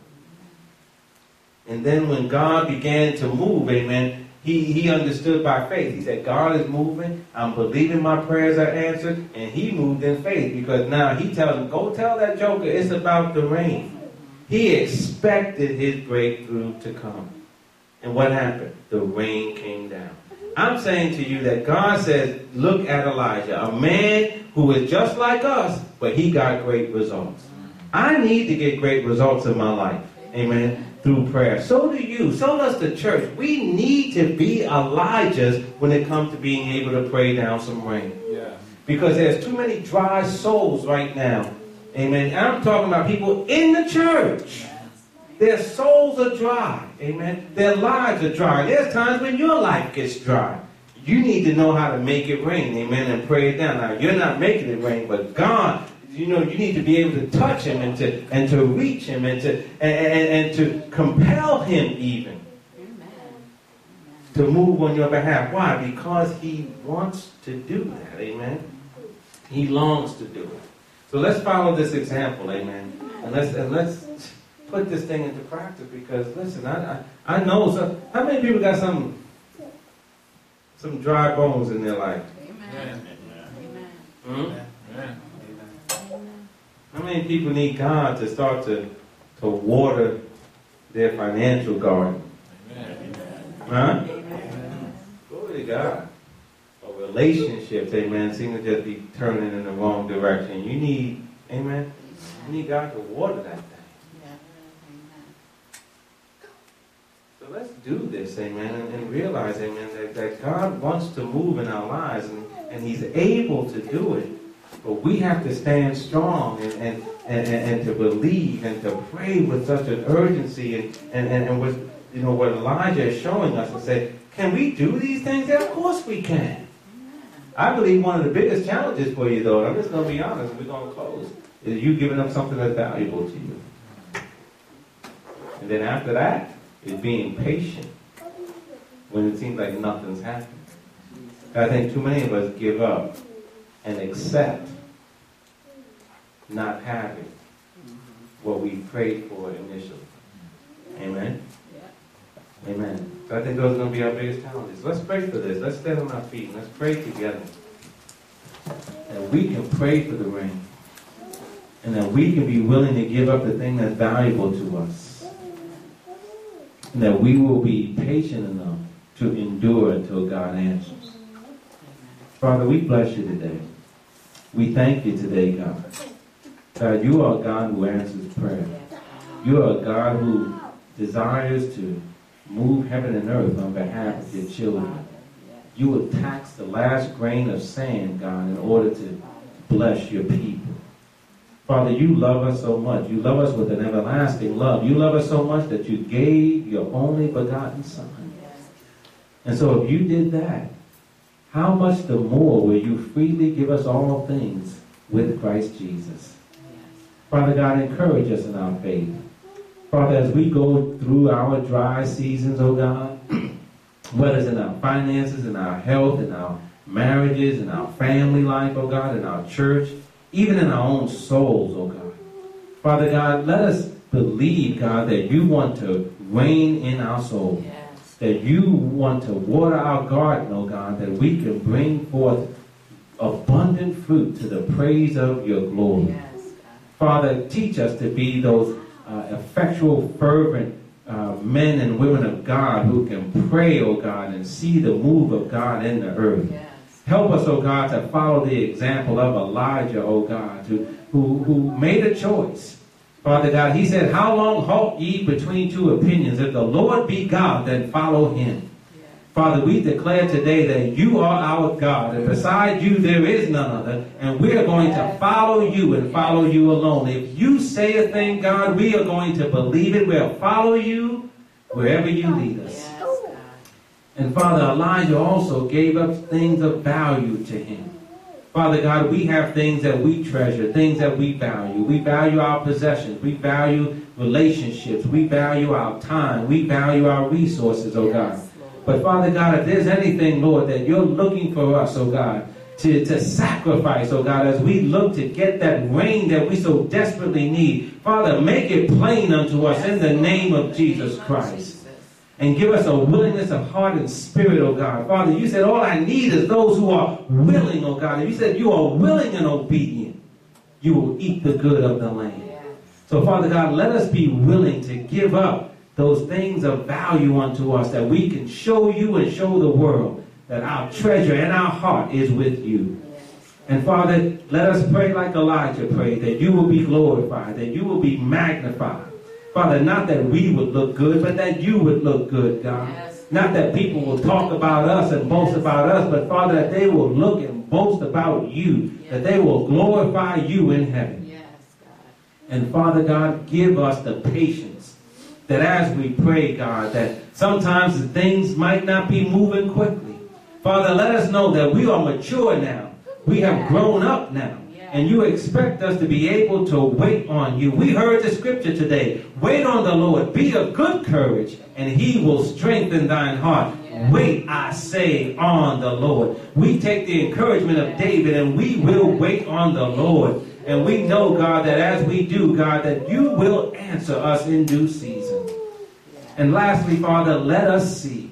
And then when God began to move, amen, he understood by faith. He said, God is moving. I'm believing my prayers are answered. And he moved in faith because now he tells him, go tell that joker it's about to rain. He expected his breakthrough to come. And what happened? The rain came down. I'm saying to you that God says, look at Elijah, a man who is just like us, but he got great results. I need to get great results in my life. Amen. Through prayer. So do you. So does the church. We need to be Elijahs when it comes to being able to pray down some rain. Yeah. Because there's too many dry souls right now. Amen. And I'm talking about people in the church. Their souls are dry. Amen. Their lives are dry. There's times when your life gets dry. You need to know how to make it rain. Amen. And pray it down. Now, you're not making it rain, but God, you need to be able to touch him and to reach him and to compel him even to move on your behalf. Why? Because he wants to do that. Amen. He longs to do it. So let's follow this example. Amen. And let's put this thing into practice because listen, I know some. How many people got some dry bones in their life? Amen. Amen. Amen. How many people need God to start to water their financial garden? Amen. Huh? Glory to God. Or relationships, amen, seem to just be turning in the wrong direction. You need, amen, you need God to water that thing. So let's do this, amen, and realize, amen, that God wants to move in our lives and he's able to do it. But we have to stand strong and to believe and to pray with such an urgency and with what Elijah is showing us and say, can we do these things? Yeah, of course we can. I believe one of the biggest challenges for you, though, and I'm just going to be honest, we're going to close, is you giving up something that's valuable to you. And then after that, is being patient when it seems like nothing's happened. I think too many of us give up and accept not having what we prayed for initially. Amen? Yeah. Amen. So I think those are going to be our biggest challenges. Let's pray for this. Let's stand on our feet and let's pray together. And we can pray for the rain. And that we can be willing to give up the thing that's valuable to us. And that we will be patient enough to endure until God answers. Father, we bless you today. We thank you today, God. God, you are a God who answers prayer. You are a God who desires to move heaven and earth on behalf of your children. You will tax the last grain of sand, God, in order to bless your people. Father, you love us so much. You love us with an everlasting love. You love us so much that you gave your only begotten Son. And so if you did that, how much the more will you freely give us all things with Christ Jesus? Father God, encourage us in our faith. Father, as we go through our dry seasons, oh God, whether it's in our finances, in our health, in our marriages, in our family life, oh God, in our church, even in our own souls, oh God. Father God, let us believe, God, that you want to reign in our souls. Yes. That you want to water our garden, oh God, that we can bring forth abundant fruit to the praise of your glory. Yes, God. Father, teach us to be those effectual, fervent men and women of God who can pray, oh God, and see the move of God in the earth. Yes. Help us, oh God, to follow the example of Elijah, oh God, who made a choice. Father God, he said, how long halt ye between two opinions? If the Lord be God, then follow him. Yes. Father, we declare today that you are our God, and beside you there is none other, and we are going to follow you and follow you alone. If you say a thing, God, we are going to believe it. We'll follow you wherever you lead us. Yes, God. And Father, Elijah also gave up things of value to him. Father God, we have things that we treasure, things that we value. We value our possessions. We value relationships. We value our time. We value our resources, oh God. Yes, Lord. But Father God, if there's anything, Lord, that you're looking for us, oh God, to sacrifice, oh God, as we look to get that rain that we so desperately need, Father, make it plain unto us in the name of Jesus Christ. And give us a willingness of heart and spirit, oh God. Father, you said all I need is those who are willing, oh God. And you said you are willing and obedient. You will eat the good of the land. Yes. So, Father God, let us be willing to give up those things of value unto us that we can show you and show the world that our treasure and our heart is with you. Yes. And Father, let us pray like Elijah prayed, that you will be glorified, that you will be magnified. Father, not that we would look good, but that you would look good, God. Yes. Not that people will talk about us and boast about us, but Father, that they will look and boast about you, that they will glorify you in heaven. Yes, God. And Father God, give us the patience that as we pray, God, that sometimes things might not be moving quickly. Father, let us know that we are mature now. We have grown up now. And you expect us to be able to wait on you. We heard the scripture today. Wait on the Lord. Be of good courage, and he will strengthen thine heart. Yes. Wait, I say, on the Lord. We take the encouragement of David, and we will wait on the Lord. And we know, God, that as we do, God, that you will answer us in due season. And lastly, Father, let us see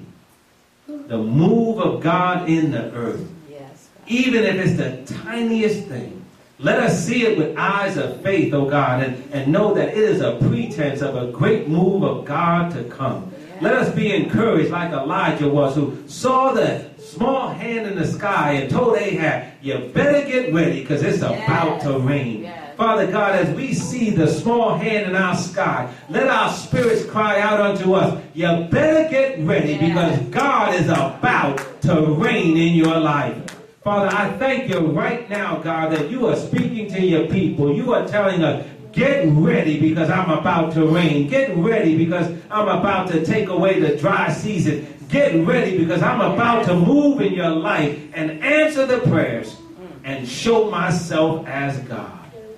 the move of God in the earth. Yes, God. Even if it's the tiniest thing. Let us see it with eyes of faith, oh God, and know that it is a pretense of a great move of God to come. Yes. Let us be encouraged like Elijah was, who saw the small hand in the sky and told Ahab, you better get ready because it's about to rain. Yes. Father God, as we see the small hand in our sky, let our spirits cry out unto us, you better get ready because God is about to rain in your life. Father, I thank you right now, God, that you are speaking to your people. You are telling us, get ready because I'm about to rain. Get ready because I'm about to take away the dry season. Get ready because I'm about to move in your life and answer the prayers and show myself as God.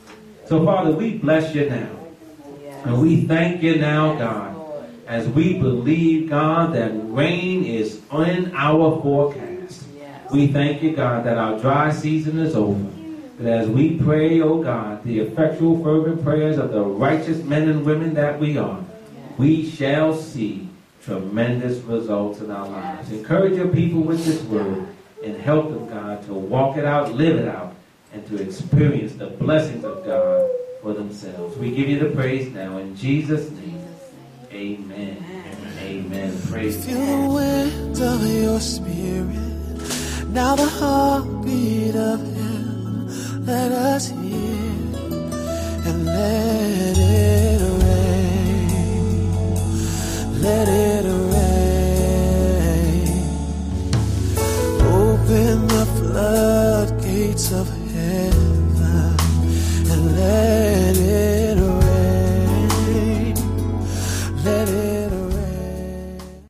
So, Father, we bless you now. And we thank you now, God, as we believe, God, that rain is in our forecast. We thank you, God, that our dry season is over. That as we pray, oh God, the effectual, fervent prayers of the righteous men and women that we are, we shall see tremendous results in our lives. Encourage your people with this word and help them, God, to walk it out, live it out, and to experience the blessings of God for themselves. We give you the praise now in Jesus' name. Amen. Amen. Praise Feel the wind of your spirit. Now the heartbeat of him, let us hear and let it rain, let it rain. gates of hell.